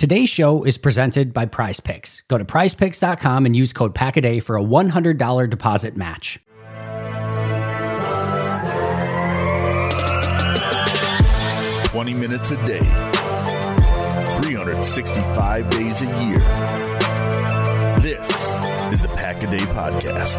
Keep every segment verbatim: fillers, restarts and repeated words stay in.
Today's show is presented by Prize Picks. Go to prize picks dot com and use code PACKADAY for a one hundred dollars deposit match. twenty minutes a day, three hundred sixty-five days a year. This is the Pack-A-Day Podcast.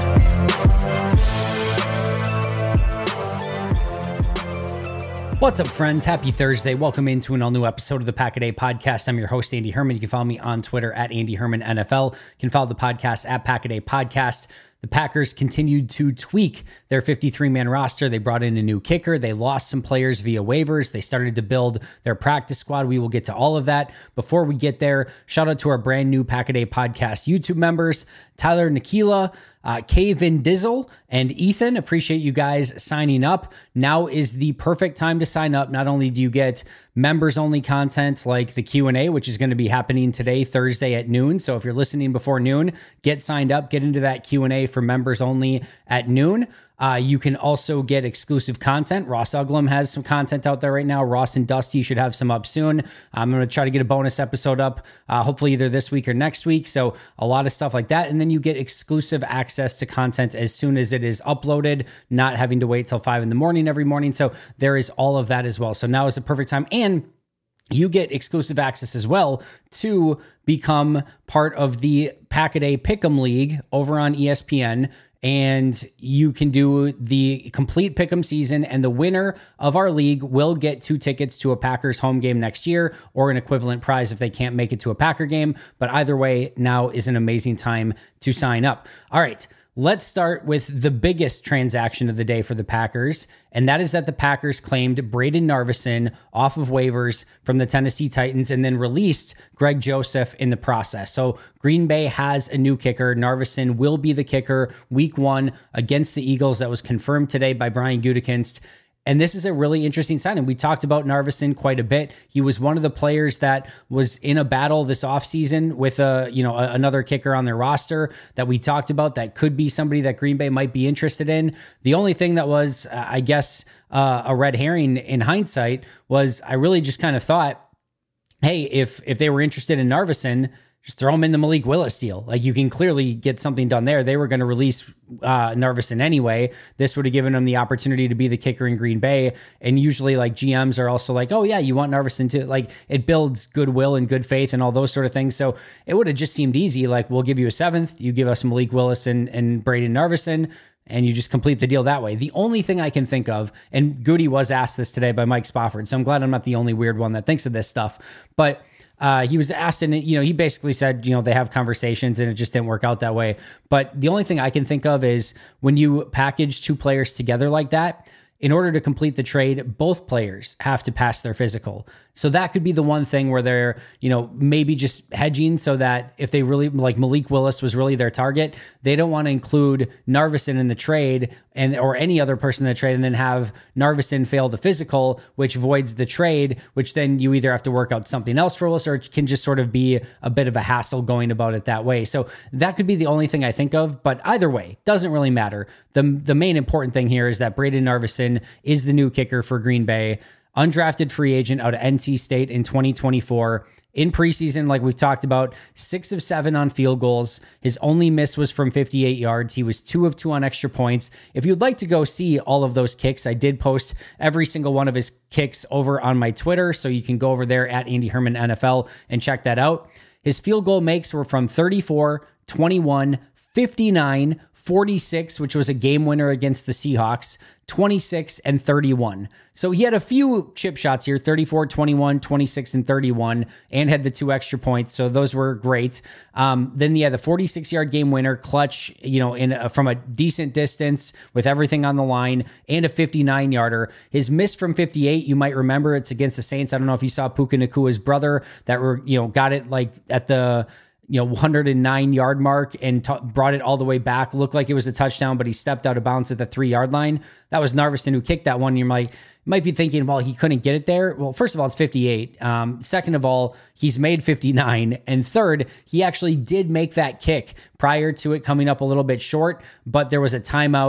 What's up, friends? Happy Thursday. Welcome into an all-new episode of the Pack-A-Day Podcast. I'm your host, Andy Herman. You can follow me on Twitter at Andy Herman N F L. You can follow the podcast at Pack-A-Day Podcast. The Packers continued to tweak their fifty-three man roster. They brought in a new kicker. They lost some players via waivers. They started to build their practice squad. We will get to all of that. Before we get there, shout out to our brand new Pack-A-Day Podcast YouTube members, Tyler Nikila, Uh, Kay Vin Dizzle, and Ethan. Appreciate you guys signing up. Now is the perfect time to sign up. Not only do you get members-only content like the Q and A, which is going to be happening today, Thursday at noon. So if you're listening before noon, get signed up, get into that Q and A for members only at noon. Uh, you can also get exclusive content. Ross Uglum has some content out there right now. Ross and Dusty should have some up soon. I'm going to try to get a bonus episode up, uh, hopefully either this week or next week. So a lot of stuff like that. And then you get exclusive access to content as soon as it is uploaded, not having to wait till five in the morning every morning. So there is all of that as well. So now is the perfect time. And you get exclusive access as well to become part of the Pack-A-Day Pick'em League over on E S P N. And you can do the complete Pick'em season, and the winner of our league will get two tickets to a Packers home game next year, or an equivalent prize if they can't make it to a Packer game. But either way, now is an amazing time to sign up. All right, let's start with the biggest transaction of the day for the Packers, and that is that the Packers claimed Braden Narveson off of waivers from the Tennessee Titans and then released Greg Joseph in the process. So Green Bay has a new kicker. Narveson will be the kicker week one against the Eagles. That was confirmed today by Brian Gutekunst. And this is a really interesting signing. We talked about Narveson quite a bit. He was one of the players that was in a battle this offseason with a, you know, a, another kicker on their roster that we talked about that could be somebody that Green Bay might be interested in. The only thing that was, uh, I guess, uh, a red herring in hindsight was I really just kind of thought, hey, if if they were interested in Narveson, just throw him in the Malik Willis deal. Like, you can clearly get something done there. They were going to release uh, Narveson anyway. This would have given him the opportunity to be the kicker in Green Bay. And usually, like, G Ms are also like, oh yeah, you want Narveson to, like, it builds goodwill and good faith and all those sort of things. So it would have just seemed easy. Like, we'll give you a seventh, you give us Malik Willis and, and Braden Narveson, and you just complete the deal that way. The only thing I can think of, and Goody was asked this today by Mike Spofford, so I'm glad I'm not the only weird one that thinks of this stuff, but Uh, he was asked, and you know, he basically said, you know, they have conversations and it just didn't work out that way. But the only thing I can think of is when you package two players together like that, in order to complete the trade, both players have to pass their physical. So that could be the one thing where they're, you know, maybe just hedging so that if they really, like Malik Willis was really their target, they don't want to include Narveson in the trade and or any other person in the trade and then have Narveson fail the physical, which voids the trade, which then you either have to work out something else for Willis or it can just sort of be a bit of a hassle going about it that way. So that could be the only thing I think of, but either way, doesn't really matter. The, the main important thing here is that Braden Narveson is the new kicker for Green Bay. Undrafted free agent out of N C State in twenty twenty-four. In preseason, like we've talked about, six of seven on field goals. His only miss was from fifty-eight yards. He was two of two on extra points. If you'd like to go see all of those kicks, I did post every single one of his kicks over on my Twitter, so you can go over there at Andy Herman N F L and check that out. His field goal makes were from thirty-four, twenty-one, fifty-nine, forty-six, which was a game winner against the Seahawks, twenty-six, and thirty-one. So he had a few chip shots here, thirty-four, twenty-one, twenty-six, and thirty-one, and had the two extra points. So those were great. Um, then, yeah, the forty-six-yard game winner, clutch, you know, in a, from a decent distance with everything on the line, and a fifty-nine-yarder. His miss from fifty-eight, you might remember, it's against the Saints. I don't know if you saw Puka Nakua's brother that were, you know, got it like at the you know, one hundred nine yard mark and t- brought it all the way back. Looked like it was a touchdown, but he stepped out of bounds at the three yard line. That was Narveson who kicked that one. And you're like, might be thinking, well, he couldn't get it there. Well, first of all, it's fifty-eight. Um, second of all, he's made fifty-nine. And third, he actually did make that kick prior to it coming up a little bit short, but there was a timeout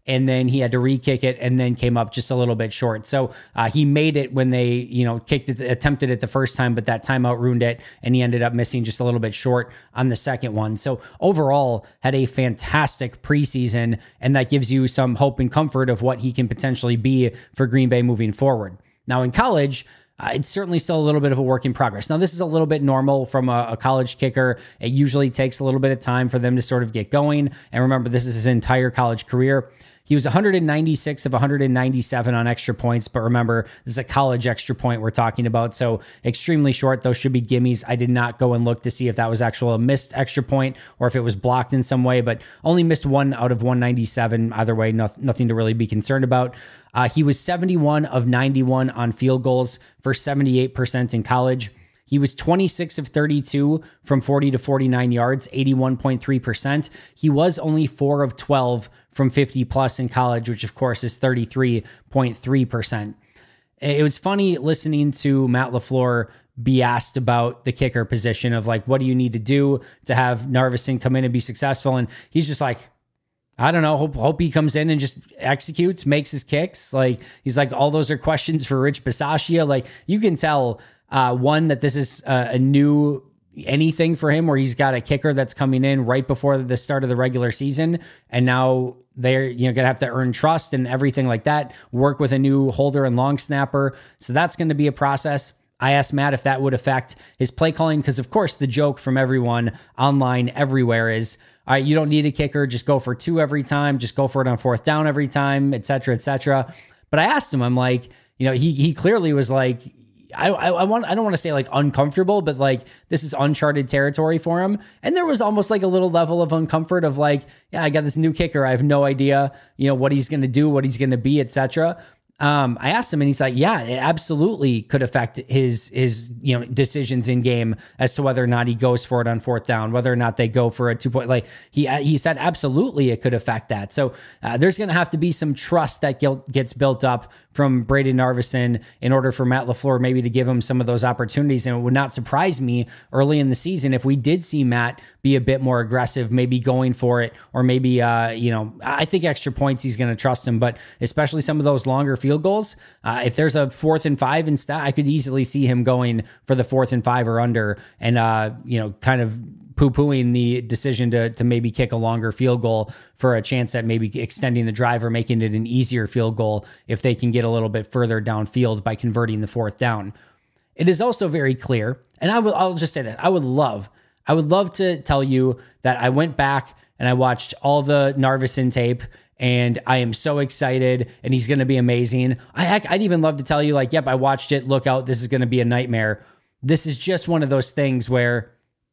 and then he had to re-kick it and then came up just a little bit short. So uh, he made it when they, you know, kicked it, attempted it the first time, but that timeout ruined it, and he ended up missing just a little bit short on the second one. So overall, had a fantastic preseason, and that gives you some hope and comfort of what he can potentially be for Green Bay moving forward. Now in college, Uh, it's certainly still a little bit of a work in progress. Now, this is a little bit normal from a, a college kicker. It usually takes a little bit of time for them to sort of get going. And remember, this is his entire college career. He was one hundred ninety-six of one hundred ninety-seven on extra points, but remember, this is a college extra point we're talking about, so extremely short. Those should be gimmies. I did not go and look to see if that was actual a missed extra point or if it was blocked in some way, but only missed one out of one ninety-seven. Either way, no, nothing to really be concerned about. Uh, he was seventy-one of ninety-one on field goals for seventy-eight percent in college. He was twenty-six of thirty-two from forty to forty-nine yards, eighty-one point three percent. He was only four of twelve from fifty plus in college, which of course is thirty-three point three percent. It was funny listening to Matt LaFleur be asked about the kicker position of like, what do you need to do to have Narveson come in and be successful? And he's just like, I don't know, hope, hope he comes in and just executes, makes his kicks. Like, he's like, all those are questions for Rich Bisaccia. Like, you can tell, uh, one, that this is a, a new anything for him, where he's got a kicker that's coming in right before the start of the regular season. And now they're, you know, going to have to earn trust and everything like that, work with a new holder and long snapper. So that's going to be a process. I asked Matt if that would affect his play calling, because of course the joke from everyone online everywhere is, all right, you don't need a kicker, just go for two every time, just go for it on fourth down every time, et cetera, et cetera. But I asked him, I'm like, you know, he he clearly was like, I, I, I want I don't want to say like uncomfortable, but like this is uncharted territory for him. And there was almost like a little level of uncomfort of like, yeah, I got this new kicker, I have no idea, you know, what he's going to do, what he's going to be, et cetera. Um, I asked him, and he's like, yeah, it absolutely could affect his, his, you know, decisions in game as to whether or not he goes for it on fourth down, whether or not they go for a two point, like he, he said, absolutely, it could affect that. So uh, there's going to have to be some trust that gets built up from Brayden Narveson in order for Matt LaFleur maybe to give him some of those opportunities. And it would not surprise me early in the season if we did see Matt be a bit more aggressive, maybe going for it, or maybe, uh, you know, I think extra points, he's going to trust him, but especially some of those longer field goals. Uh, if there's a fourth and five instead, I could easily see him going for the fourth and five or under, and uh, you know, kind of poo-pooing the decision to to maybe kick a longer field goal for a chance at maybe extending the drive or making it an easier field goal if they can get a little bit further downfield by converting the fourth down. It is also very clear, and I will I'll just say that I would love I would love to tell you that I went back and I watched all the Narveson tape, and I am so excited, and he's going to be amazing. I heck, I'd even love to tell you, like, yep, I watched it. Look out, this is going to be a nightmare. This is just one of those things where,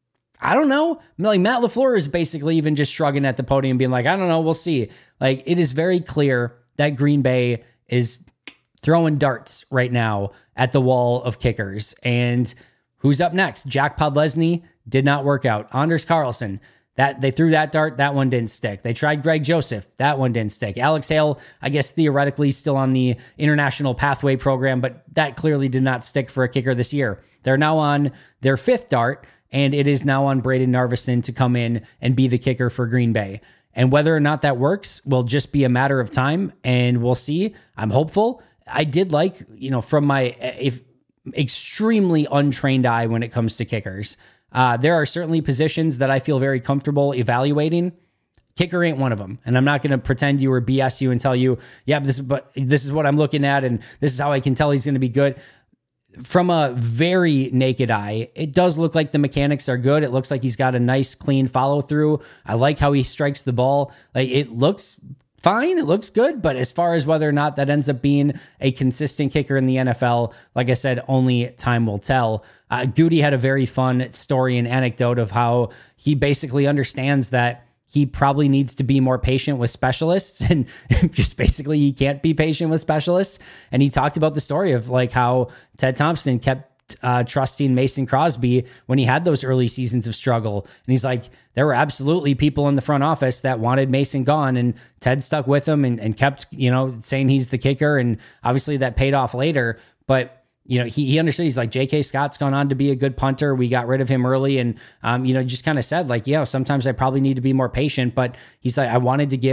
I don't know, like Matt LaFleur is basically even just shrugging at the podium, being like, I don't know, we'll see. Like, it is very clear that Green Bay is throwing darts right now at the wall of kickers. And who's up next? Jack Podlesny did not work out. Anders Carlson, That they threw that dart, that one didn't stick. They tried Greg Joseph, that one didn't stick. Alex Hale, I guess theoretically still on the international pathway program, but that clearly did not stick for a kicker this year. They're now on their fifth dart, and it is now on Brayden Narveson to come in and be the kicker for Green Bay. And whether or not that works will just be a matter of time, and we'll see. I'm hopeful. I did like, you know, from my if extremely untrained eye when it comes to kickers, Uh, there are certainly positions that I feel very comfortable evaluating. Kicker ain't one of them. And I'm not going to pretend you or B S you and tell you, yeah, this is, but this is what I'm looking at, and this is how I can tell he's going to be good. From a very naked eye, it does look like the mechanics are good. It looks like he's got a nice, clean follow through. I like how he strikes the ball. Like, it looks fine. It looks good. But as far as whether or not that ends up being a consistent kicker in the N F L, like I said, only time will tell. Uh, Goody had a very fun story and anecdote of how he basically understands that he probably needs to be more patient with specialists, and just basically he can't be patient with specialists. And he talked about the story of like how Ted Thompson kept uh, trusting Mason Crosby when he had those early seasons of struggle. And he's like, there were absolutely people in the front office that wanted Mason gone, and Ted stuck with him and, and kept, you know, saying he's the kicker. And obviously that paid off later, but you know, he he understood. He's like, J K. Scott's gone on to be a good punter. We got rid of him early, and um, you know, just kind of said like, you know, sometimes I probably need to be more patient. But he's like, I wanted to give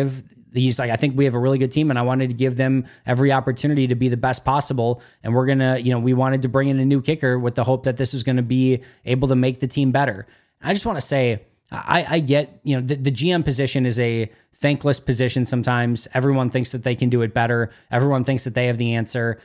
he's like, I think we have a really good team and I wanted to give them every opportunity to be the best possible. And we're going to, you know, we wanted to bring in a new kicker with the hope that this was going to be able to make the team better. I just want to say, I, I get, you know, the, the G M position is a thankless position sometimes. Everyone thinks that they can do it better. Everyone thinks that they have the answer.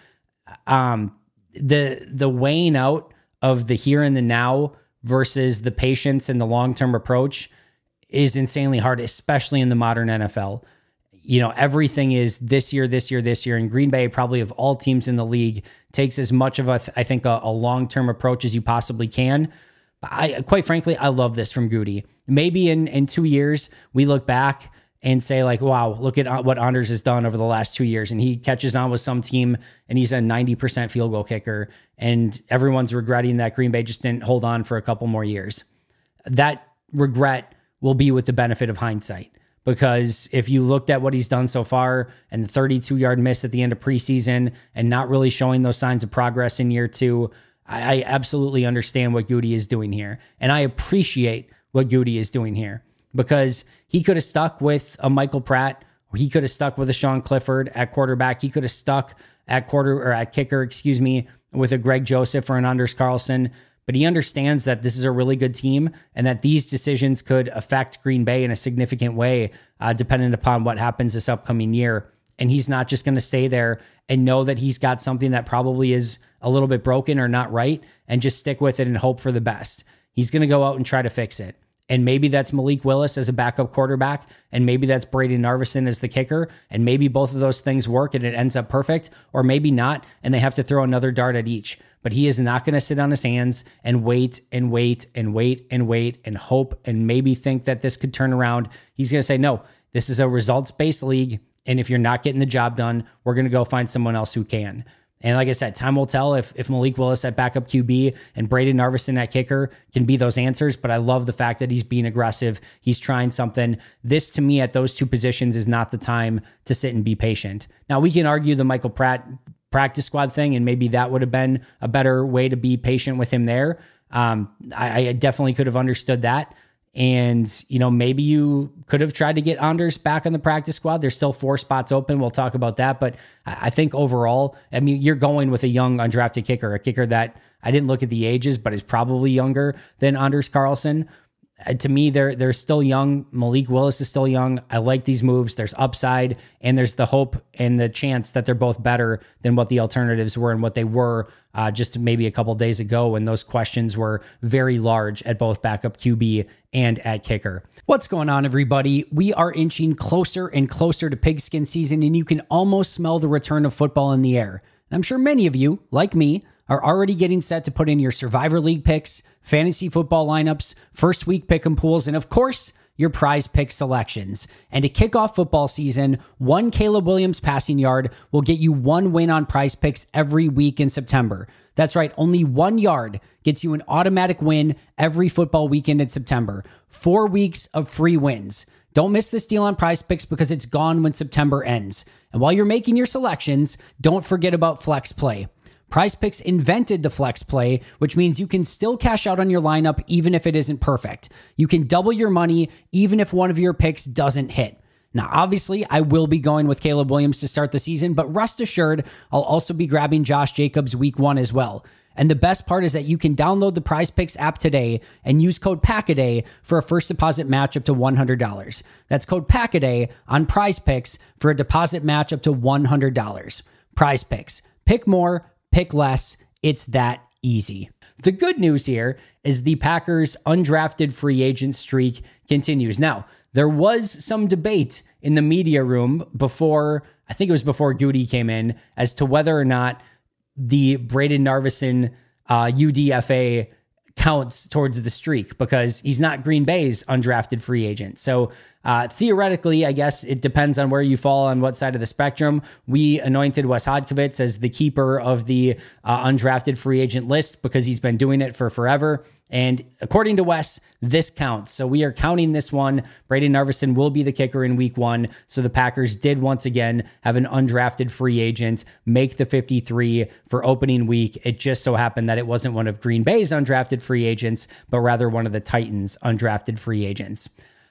Um, the the weighing out of the here and the now versus the patience and the long-term approach is insanely hard, especially in the modern N F L. You know, everything is this year, this year, this year. And Green Bay, probably of all teams in the league, takes as much of a, I think, a, a long-term approach as you possibly can. I, quite frankly, I love this from Goody. Maybe in, in two years, we look back and say like, wow, look at what Anders has done over the last two years. And he catches on with some team and he's a ninety percent field goal kicker. And everyone's regretting that Green Bay just didn't hold on for a couple more years. That regret will be with the benefit of hindsight. Because if you looked at what he's done so far and the thirty-two yard miss at the end of preseason and not really showing those signs of progress in year two, I, I absolutely understand what Goody is doing here. And I appreciate what Goody is doing here because he could have stuck with a Michael Pratt, or he could have stuck with a Sean Clifford at quarterback. He could have stuck at quarter or at kicker, excuse me, with a Greg Joseph or an Anders Carlson. But he understands that this is a really good team and that these decisions could affect Green Bay in a significant way, uh, depending upon what happens this upcoming year. And he's not just going to stay there and know that he's got something that probably is a little bit broken or not right and just stick with it and hope for the best. He's going to go out and try to fix it. And maybe that's Malik Willis as a backup quarterback, and maybe that's Brady Narveson as the kicker, and maybe both of those things work and it ends up perfect, or maybe not, and they have to throw another dart at each. But he is not going to sit on his hands and wait and wait and wait and wait and hope and maybe think that this could turn around. He's going to say, no, this is a results-based league, and if you're not getting the job done, we're going to go find someone else who can. And like I said, time will tell if, if Malik Willis at backup Q B and Brady Narveson at kicker can be those answers. But I love the fact that he's being aggressive. He's trying something. This, to me, at those two positions is not the time to sit and be patient. Now, we can argue the Michael Pratt practice squad thing, and maybe that would have been a better way to be patient with him there. Um, I, I definitely could have understood that. And, you know, maybe you could have tried to get Anders back on the practice squad. There's still four spots open. We'll talk about that. But I think overall, I mean, you're going with a young undrafted kicker, a kicker that I didn't look at the ages, but is probably younger than Anders Carlson. Uh, to me, they're they're still young. Malik Willis is still young. I like these moves. There's upside, and there's the hope and the chance that they're both better than what the alternatives were and what they were uh, just maybe a couple days ago when those questions were very large at both backup Q B and at kicker. What's going on, everybody? We are inching closer and closer to pigskin season, and you can almost smell the return of football in the air. And I'm sure many of you, like me, are already getting set to put in your Survivor League picks, fantasy football lineups, first week pick'em pools, and of course, your prize pick selections. And to kick off football season, one Caleb Williams passing yard will get you one win on prize picks every week in September. That's right, only one yard gets you an automatic win every football weekend in September. Four weeks of free wins. Don't miss this deal on prize picks because it's gone when September ends. And while you're making your selections, don't forget about Flex Play. PrizePicks invented the flex play, which means you can still cash out on your lineup even if it isn't perfect. You can double your money even if one of your picks doesn't hit. Now, obviously, I will be going with Caleb Williams to start the season, but rest assured, I'll also be grabbing Josh Jacobs week one as well. And the best part is that you can download the PrizePicks app today and use code PACKADAY for a first deposit match up to one hundred dollars. That's code PACKADAY on PrizePicks for a deposit match up to one hundred dollars. PrizePicks. Pick more. Pick less. It's that easy. The good news here is the Packers' undrafted free agent streak continues. Now, there was some debate in the media room before, I think it was before Goody came in, as to whether or not the Brady Narveson uh, U D F A counts towards the streak because he's not Green Bay's undrafted free agent. So uh, theoretically, I guess it depends on where you fall on what side of the spectrum. We anointed Wes Hodkiewicz as the keeper of the uh, undrafted free agent list because he's been doing it for forever. And according to Wes, this counts. So we are counting this one. Brady Narveson will be the kicker in week one. So the Packers did once again have an undrafted free agent make the fifty-three for opening week. It just so happened that it wasn't one of Green Bay's undrafted free agents, but rather one of the Titans' undrafted free agents.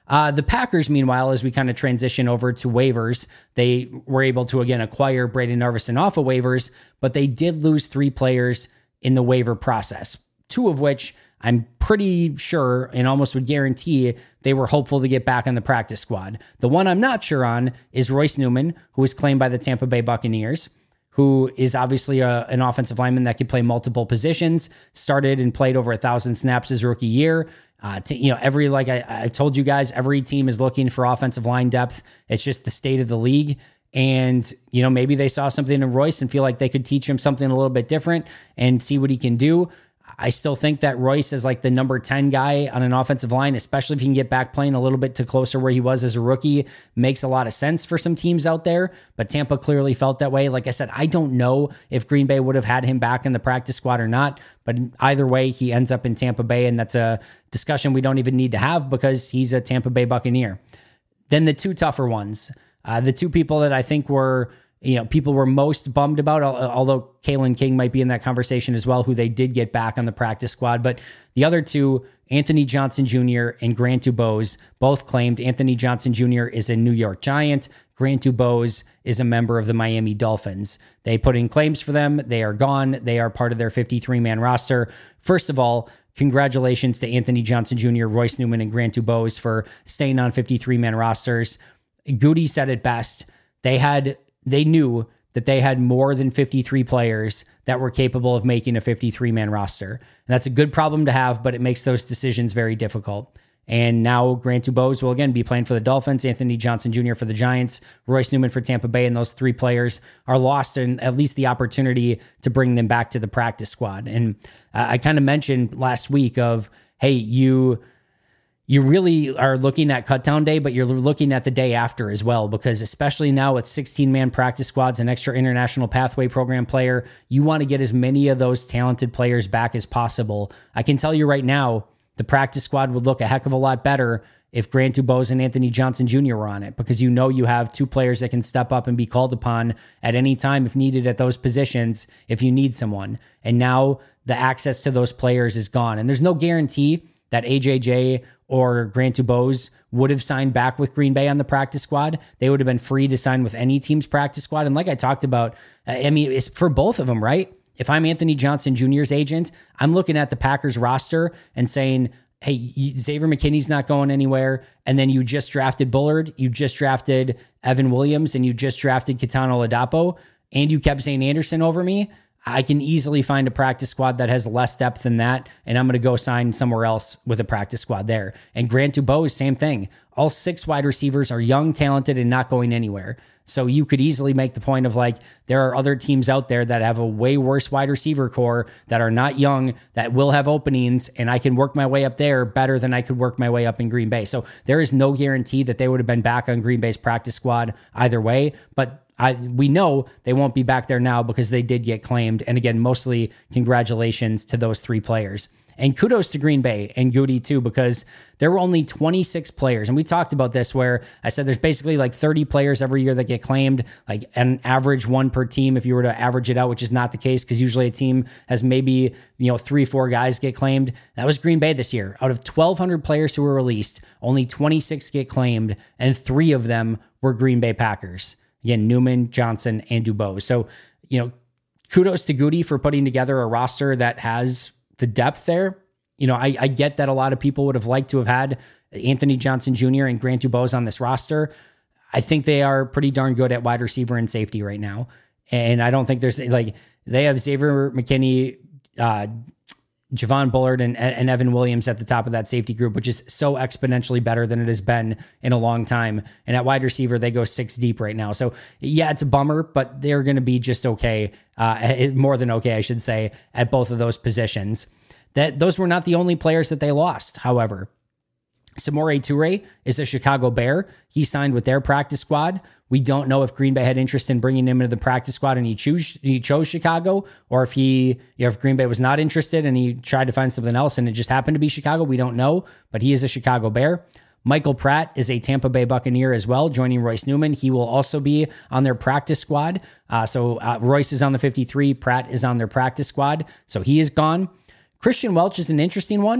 Uh, the Packers, meanwhile, as we kind of transition over to waivers, they were able to, again, acquire Brayden Narveson off of waivers, but they did lose three players in the waiver process, two of which I'm pretty sure and almost would guarantee they were hopeful to get back on the practice squad. The one I'm not sure on is Royce Newman, who was claimed by the Tampa Bay Buccaneers, who is obviously a, an offensive lineman that could play multiple positions, started and played over a thousand snaps his rookie year. Uh, to, you know, every, like I, I've told you guys, every team is looking for offensive line depth. It's just the state of the league. And, you know, maybe they saw something in Royce and feel like they could teach him something a little bit different and see what he can do. I still think that Royce is like the number ten guy on an offensive line, especially if he can get back playing a little bit to closer where he was as a rookie. Makes a lot of sense for some teams out there, but Tampa clearly felt that way. Like I said, I don't know if Green Bay would have had him back in the practice squad or not, but either way, he ends up in Tampa Bay, and that's a discussion we don't even need to have because he's a Tampa Bay Buccaneer. Then the two tougher ones, uh, the two people that I think were you know, people were most bummed about, although Kalen King might be in that conversation as well, who they did get back on the practice squad. But the other two, Anthony Johnson Junior and Grant Dubose, both claimed. Anthony Johnson Junior is a New York Giant. Grant Dubose is a member of the Miami Dolphins. They put in claims for them. They are gone. They are part of their fifty-three man roster. First of all, congratulations to Anthony Johnson Junior, Royce Newman, and Grant Dubose for staying on fifty-three man rosters. Goody said it best. They had... They knew that they had more than fifty-three players that were capable of making a fifty-three man roster. And that's a good problem to have, but it makes those decisions very difficult. And now Grant Dubose will again be playing for the Dolphins, Anthony Johnson Junior for the Giants, Royce Newman for Tampa Bay, and those three players are lost in at least the opportunity to bring them back to the practice squad. And uh, I kind of mentioned last week of, hey, you... You really are looking at Cutdown Day, but you're looking at the day after as well, because especially now with sixteen man practice squads and extra international pathway program player, you want to get as many of those talented players back as possible. I can tell you right now, the practice squad would look a heck of a lot better if Grant Dubose and Anthony Johnson Junior were on it, because you know you have two players that can step up and be called upon at any time if needed at those positions if you need someone. And now the access to those players is gone. And there's no guarantee that A J J or Grant Dubose would have signed back with Green Bay on the practice squad. They would have been free to sign with any team's practice squad. And like I talked about, I mean, it's for both of them, right? If I'm Anthony Johnson Junior's agent, I'm looking at the Packers roster and saying, hey, Xavier McKinney's not going anywhere. And then you just drafted Bullard, you just drafted Evan Williams, and you just drafted Kitano Ladapo, and you kept Zane Anderson over me. I can easily find a practice squad that has less depth than that, and I'm going to go sign somewhere else with a practice squad there. And Grant Dubose, same thing. All six wide receivers are young, talented, and not going anywhere. So you could easily make the point of like, there are other teams out there that have a way worse wide receiver core that are not young, that will have openings, and I can work my way up there better than I could work my way up in Green Bay. So there is no guarantee that they would have been back on Green Bay's practice squad either way, but I we know they won't be back there now because they did get claimed. And again, mostly congratulations to those three players. And kudos to Green Bay and Goody too, because there were only twenty-six players. And we talked about this where I said there's basically like thirty players every year that get claimed, like an average one per team if you were to average it out, which is not the case because usually a team has maybe, you know, three, four guys get claimed. That was Green Bay this year. Out of twelve hundred players who were released, only twenty-six get claimed, and three of them were Green Bay Packers. Again, Newman, Johnson, and Dubose. So, you know, kudos to Goody for putting together a roster that has the depth there. You know, I, I get that a lot of people would have liked to have had Anthony Johnson Junior and Grant Dubose on this roster. I think they are pretty darn good at wide receiver and safety right now. And I don't think there's like, they have Xavier McKinney, uh, Javon Bullard, and, and Evan Williams at the top of that safety group, which is so exponentially better than it has been in a long time. And at wide receiver, they go six deep right now. So yeah, it's a bummer, but they're going to be just okay, uh, more than okay, I should say, at both of those positions. That those were not the only players that they lost, however. Samori Toure is a Chicago Bear. He signed with their practice squad. We don't know if Green Bay had interest in bringing him into the practice squad and he chose he chose Chicago, or if he, you know, if Green Bay was not interested and he tried to find something else and it just happened to be Chicago. We don't know, but he is a Chicago Bear. Michael Pratt is a Tampa Bay Buccaneer as well, joining Royce Newman. He will also be on their practice squad. Uh, so uh, Royce is on the fifty-three. Pratt is on their practice squad. So he is gone. Christian Welch is an interesting one.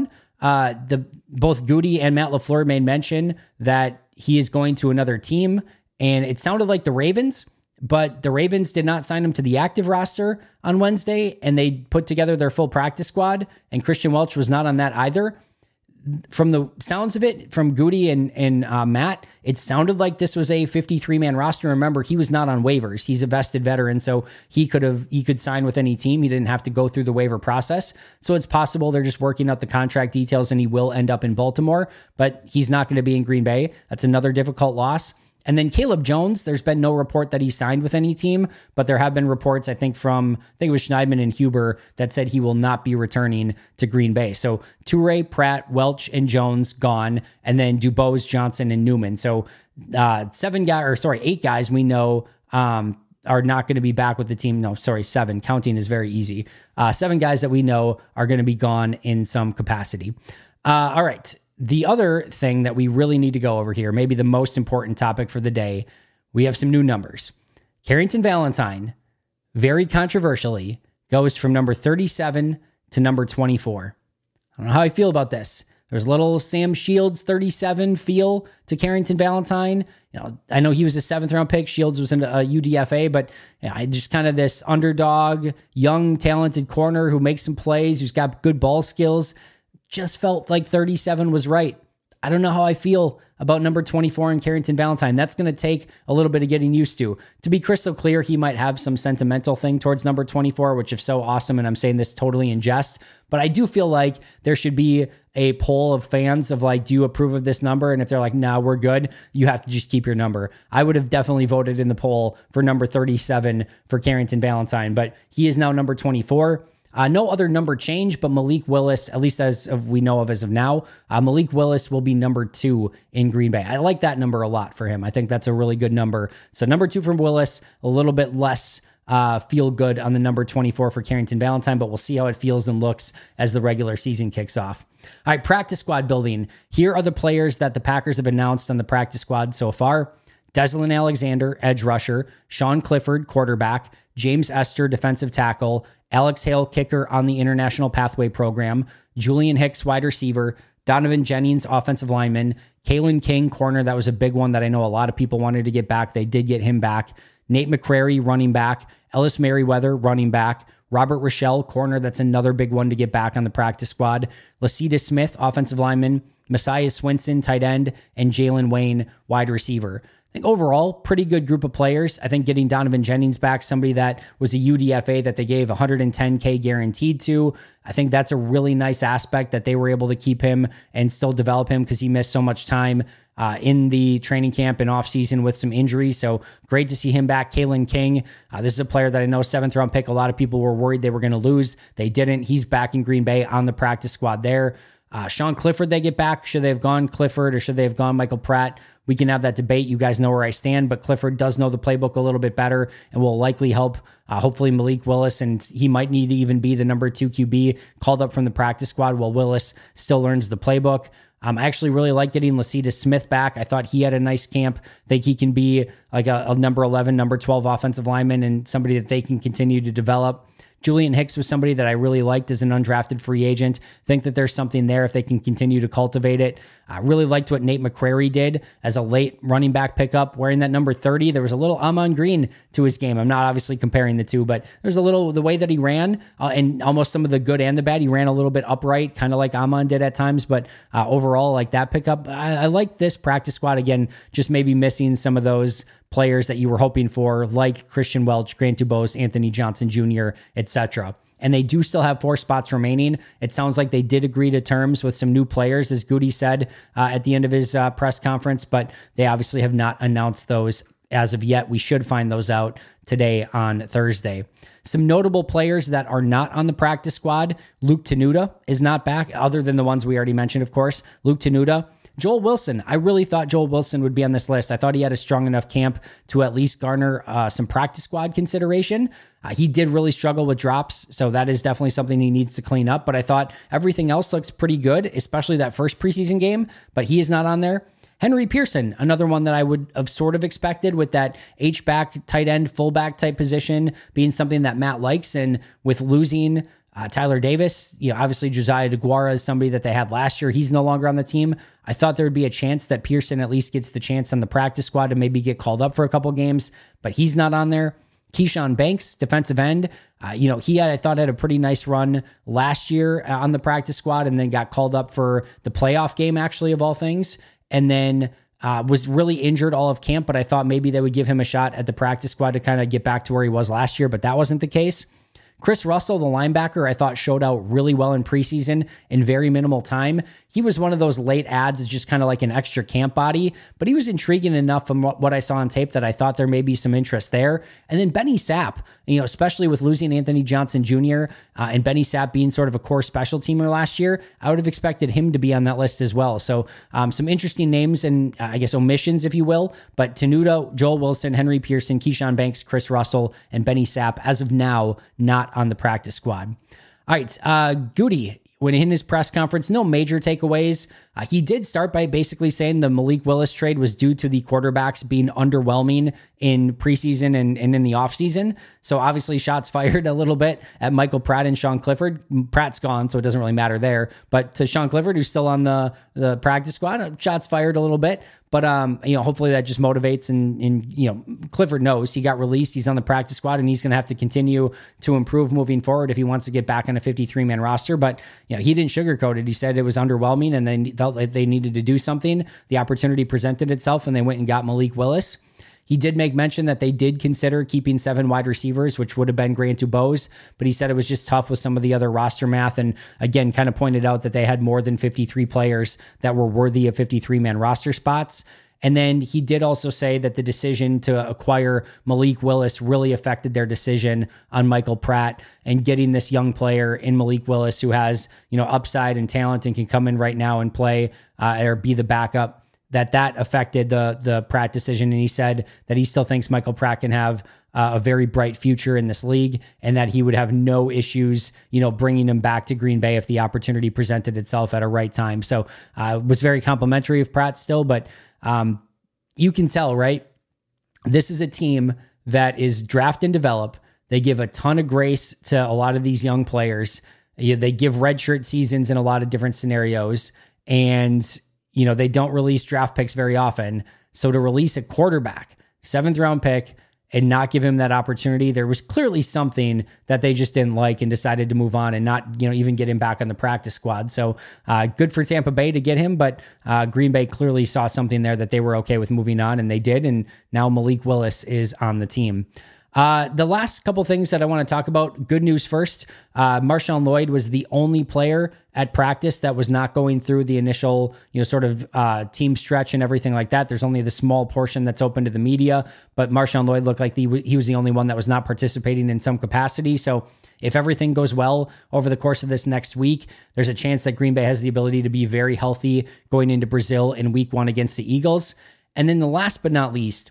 uh, the both Goody and Matt LaFleur made mention that he is going to another team, and it sounded like the Ravens, but the Ravens did not sign him to the active roster on Wednesday, and they put together their full practice squad, and Christian Welch was not on that either. From the sounds of it, from Goody and, and uh, Matt, it sounded like this was a fifty-three man roster. Remember, he was not on waivers. He's a vested veteran, so he could have he could sign with any team. He didn't have to go through the waiver process. So it's possible they're just working out the contract details and he will end up in Baltimore, but he's not going to be in Green Bay. That's another difficult loss. And then Caleb Jones, there's been no report that he signed with any team, but there have been reports, I think from, I think it was Schneidman and Huber, that said he will not be returning to Green Bay. So Toure, Pratt, Welch, and Jones gone, and then Dubose, Johnson, and Newman. So uh, seven guys, or sorry, eight guys we know um, are not going to be back with the team. No, sorry, seven. Counting is very easy. Uh, seven guys that we know are going to be gone in some capacity. Uh, all right. The other thing that we really need to go over here, maybe the most important topic for the day, we have some new numbers. Carrington Valentine, very controversially, goes from number thirty-seven to number twenty-four. I don't know how I feel about this. There's a little Sam Shields thirty-seven feel to Carrington Valentine. You know, I know he was a seventh round pick. Shields was in a U D F A, but you know, I just kind of this underdog, young, talented corner who makes some plays, who's got good ball skills. Just felt like thirty-seven was right. I don't know how I feel about number twenty-four and Carrington Valentine. That's going to take a little bit of getting used to. To be crystal clear, he might have some sentimental thing towards number twenty-four, which if so, awesome. And I'm saying this totally in jest. But I do feel like there should be a poll of fans of like, do you approve of this number? And if they're like, nah, we're good, you have to just keep your number. I would have definitely voted in the poll for number thirty-seven for Carrington Valentine, but he is now number twenty-four. Uh, no other number change, but Malik Willis, at least as of we know of as of now, uh, Malik Willis will be number two in Green Bay. I like that number a lot for him. I think that's a really good number. So number two from Willis, a little bit less uh, feel good on the number twenty-four for Carrington Valentine, but we'll see how it feels and looks as the regular season kicks off. All right, practice squad building. Here are the players that the Packers have announced on the practice squad so far. Deslin Alexander, edge rusher. Sean Clifford, quarterback. James Esther, defensive tackle. Alex Hale, kicker on the International Pathway Program. Julian Hicks, wide receiver. Donovan Jennings, offensive lineman. Kalen King, corner. That was a big one that I know a lot of people wanted to get back. They did get him back. Nate McCrary, running back. Ellis Merriweather, running back. Robert Rochelle, corner. That's another big one to get back on the practice squad. Lasita Smith, offensive lineman. Messiah Swinson, tight end. And Jalen Wayne, wide receiver. I think overall, pretty good group of players. I think getting Donovan Jennings back, somebody that was a U D F A that they gave one hundred ten K guaranteed to, I think that's a really nice aspect that they were able to keep him and still develop him because he missed so much time uh, in the training camp and offseason with some injuries. So great to see him back. Kalen King, uh, this is a player that I know, seventh round pick. A lot of people were worried they were going to lose. They didn't. He's back in Green Bay on the practice squad there. Uh, Sean Clifford, they get back. Should they have gone Clifford or should they have gone Michael Pratt? We can have that debate. You guys know where I stand, but Clifford does know the playbook a little bit better and will likely help, uh, hopefully, Malik Willis, and he might need to even be the number two Q B called up from the practice squad while Willis still learns the playbook. Um, I actually really like getting Lasita Smith back. I thought he had a nice camp. I think he can be like a, a number eleven, number twelve offensive lineman and somebody that they can continue to develop. Julian Hicks was somebody that I really liked as an undrafted free agent. Think that there's something there if they can continue to cultivate it. I really liked what Nate McCrary did as a late running back pickup, wearing that number thirty. There was a little Amon Green to his game. I'm not obviously comparing the two, but there's a little, the way that he ran uh, and almost some of the good and the bad. He ran a little bit upright, kind of like Amon did at times, but uh, overall, like that pickup, I, I like this practice squad. Again, just maybe missing some of those players that you were hoping for, like Christian Welch, Grant Dubose, Anthony Johnson Junior, et cetera. And they do still have four spots remaining. It sounds like they did agree to terms with some new players, as Goody said uh, at the end of his uh, press conference, but they obviously have not announced those as of yet. We should find those out today on Thursday. Some notable players that are not on the practice squad. Luke Tenuta is not back, other than the ones we already mentioned, of course. Luke Tenuta. Joel Wilson. I really thought Joel Wilson would be on this list. I thought he had a strong enough camp to at least garner uh, some practice squad consideration. Uh, he did really struggle with drops, so that is definitely something he needs to clean up. But I thought everything else looked pretty good, especially that first preseason game, but he is not on there. Henry Pearson, another one that I would have sort of expected with that H-back, tight end, fullback type position being something that Matt likes. And with losing Uh, Tyler Davis, you know, obviously Josiah DeGuara is somebody that they had last year. He's no longer on the team. I thought there would be a chance that Pearson at least gets the chance on the practice squad to maybe get called up for a couple games, but he's not on there. Keyshawn Banks, defensive end, uh, you know, he had, I thought, had a pretty nice run last year on the practice squad and then got called up for the playoff game, actually, of all things. And then uh, was really injured all of camp, but I thought maybe they would give him a shot at the practice squad to kind of get back to where he was last year, but that wasn't the case. Chris Russell, the linebacker, I thought showed out really well in preseason in very minimal time. He was one of those late ads, just kind of like an extra camp body, but he was intriguing enough from what I saw on tape that I thought there may be some interest there. And then Benny Sapp, you know, especially with losing Anthony Johnson Junior uh, and Benny Sapp being sort of a core special teamer last year, I would have expected him to be on that list as well. So um, some interesting names and uh, I guess omissions, if you will, but Tenuta, Joel Wilson, Henry Pearson, Keyshawn Banks, Chris Russell, and Benny Sapp, as of now, not on the practice squad. All right, uh, Goody, when in his press conference, no major takeaways. Uh, he did start by basically saying the Malik Willis trade was due to the quarterbacks being underwhelming in preseason and, and in the offseason. So obviously shots fired a little bit at Michael Pratt and Sean Clifford. Pratt's gone, so it doesn't really matter there. But to Sean Clifford, who's still on the, the practice squad, shots fired a little bit. But, um, you know, hopefully that just motivates and, and, you know, Clifford knows he got released. He's on the practice squad and he's going to have to continue to improve moving forward if he wants to get back on a fifty-three man roster. But, you know, he didn't sugarcoat it. He said it was underwhelming and they felt like they needed to do something. The opportunity presented itself and they went and got Malik Willis. He did make mention that they did consider keeping seven wide receivers, which would have been Grant Dubose, but he said it was just tough with some of the other roster math. And again, kind of pointed out that they had more than fifty-three players that were worthy of fifty-three man roster spots. And then he did also say that the decision to acquire Malik Willis really affected their decision on Michael Pratt and getting this young player in Malik Willis who has, you know, upside and talent and can come in right now and play uh, or be the backup, that that affected the the Pratt decision. And he said that he still thinks Michael Pratt can have uh, a very bright future in this league and that he would have no issues, you know, bringing him back to Green Bay if the opportunity presented itself at a right time. So uh, it was very complimentary of Pratt still, but Um, you can tell, right? This is a team that is draft and develop. They give a ton of grace to a lot of these young players. They give redshirt seasons in a lot of different scenarios. And, you know, they don't release draft picks very often. So to release a quarterback, seventh round pick, and not give him that opportunity, there was clearly something that they just didn't like and decided to move on and not, you know, even get him back on the practice squad. So uh, good for Tampa Bay to get him, but uh, Green Bay clearly saw something there that they were okay with moving on, and they did. And now Malik Willis is on the team. Uh, the last couple things that I want to talk about, good news first. Uh, Marshawn Lloyd was the only player at practice that was not going through the initial, you know, sort of uh, team stretch and everything like that. There's only the small portion that's open to the media, but Marshawn Lloyd looked like the, he was the only one that was not participating in some capacity. So if everything goes well over the course of this next week, there's a chance that Green Bay has the ability to be very healthy going into Brazil in week one against the Eagles. And then the last but not least,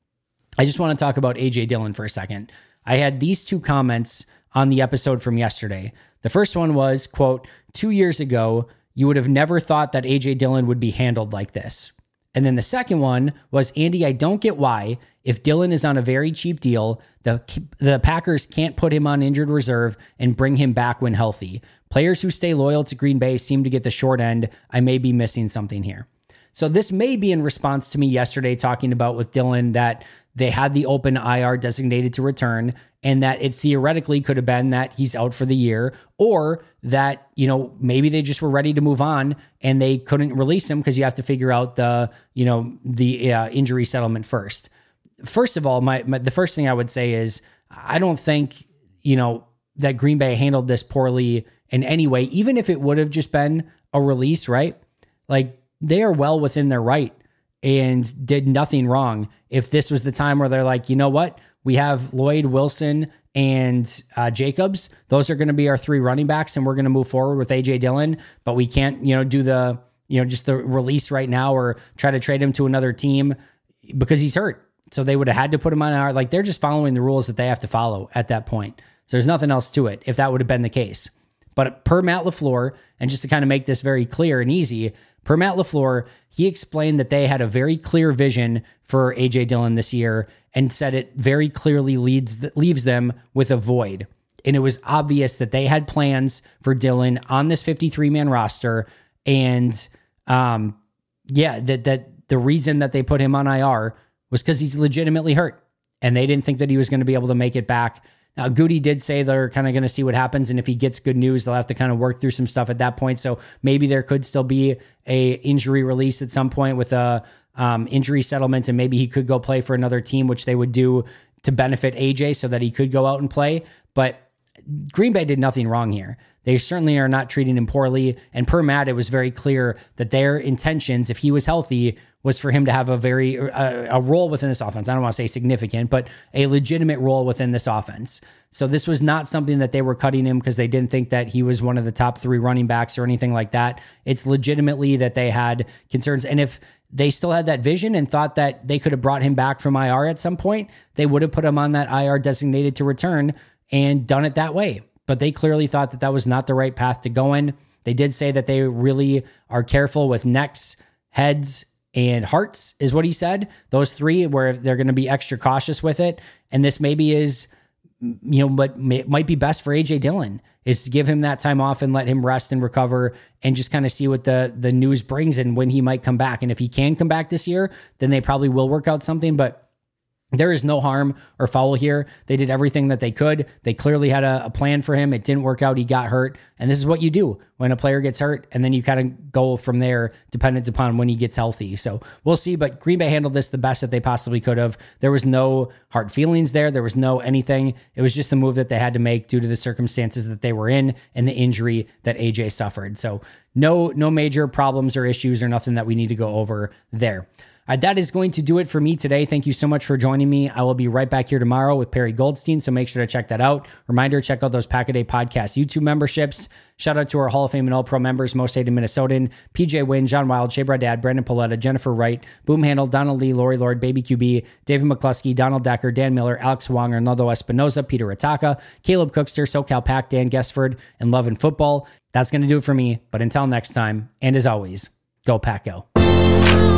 I just want to talk about A J Dillon for a second. I had these two comments on the episode from yesterday. The first one was, quote, two years ago, you would have never thought that A J Dillon would be handled like this. And then the second one was, Andy, I don't get why, if Dillon is on a very cheap deal, the, the Packers can't put him on injured reserve and bring him back when healthy. Players who stay loyal to Green Bay seem to get the short end. I may be missing something here. So this may be in response to me yesterday talking about with Dillon that they had the open I R designated to return and that it theoretically could have been that he's out for the year, or that, you know, maybe they just were ready to move on and they couldn't release him because you have to figure out the, you know, the uh, injury settlement first. First of all, my, my the first thing I would say is I don't think, you know, that Green Bay handled this poorly in any way, even if it would have just been a release, right? Like, they are well within their right and did nothing wrong. If this was the time where they're like, you know what, we have Lloyd, Wilson, and uh, Jacobs. Those are going to be our three running backs, and we're going to move forward with A J Dillon. But we can't, you know, do the, you know, just the release right now or try to trade him to another team because he's hurt. So they would have had to put him on our, like, they're just following the rules that they have to follow at that point. So there's nothing else to it if that would have been the case. But per Matt LaFleur, and just to kind of make this very clear and easy, per Matt LaFleur, he explained that they had a very clear vision for A J Dillon this year and said it very clearly leads leaves them with a void. And it was obvious that they had plans for Dillon on this fifty-three man roster. And um, yeah, that that the reason that they put him on I R was because he's legitimately hurt. And they didn't think that he was going to be able to make it back. Now, Goody did say they're kind of going to see what happens. And if he gets good news, they'll have to kind of work through some stuff at that point. So maybe there could still be a injury release at some point with a um, injury settlement. And maybe he could go play for another team, which they would do to benefit A J so that he could go out and play. But Green Bay did nothing wrong here. They certainly are not treating him poorly. And per Matt, it was very clear that their intentions, if he was healthy, was for him to have a very uh, a role within this offense. I don't want to say significant, but a legitimate role within this offense. So this was not something that they were cutting him because they didn't think that he was one of the top three running backs or anything like that. It's legitimately that they had concerns. And if they still had that vision and thought that they could have brought him back from I R at some point, they would have put him on that I R designated to return and done it that way. But they clearly thought that that was not the right path to go in. They did say that they really are careful with necks, heads, and hearts, is what he said. Those three, where they're going to be extra cautious with it. And this maybe is, you know, what may, might be best for A J Dillon is to give him that time off and let him rest and recover and just kind of see what the, the news brings and when he might come back. And if he can come back this year, then they probably will work out something. But there is no harm or foul here. They did everything that they could. They clearly had a, a plan for him. It didn't work out. He got hurt. And this is what you do when a player gets hurt. And then you kind of go from there dependent upon when he gets healthy. So we'll see. But Green Bay handled this the best that they possibly could have. There was no hard feelings there. There was no anything. It was just the move that they had to make due to the circumstances that they were in and the injury that A J suffered. So no, no major problems or issues or nothing that we need to go over there. All right, that is going to do it for me today. Thank you so much for joining me. I will be right back here tomorrow with Perry Goldstein, so make sure to check that out. Reminder, check out those Pack a Day Podcast YouTube memberships. Shout out to our Hall of Fame and All-Pro members, Most Hated Minnesotan, P J Wynn, John Wild, Shea Bradad, Brandon Paletta, Jennifer Wright, Boom Handle, Donald Lee, Lori Lord, Baby Q B, David McCluskey, Donald Decker, Dan Miller, Alex Wong, Arnaldo Espinoza, Peter Ataka, Caleb Cookster, SoCal Pack, Dan Guestford, and Love and Football. That's going to do it for me. But until next time, and as always, go Pack Go.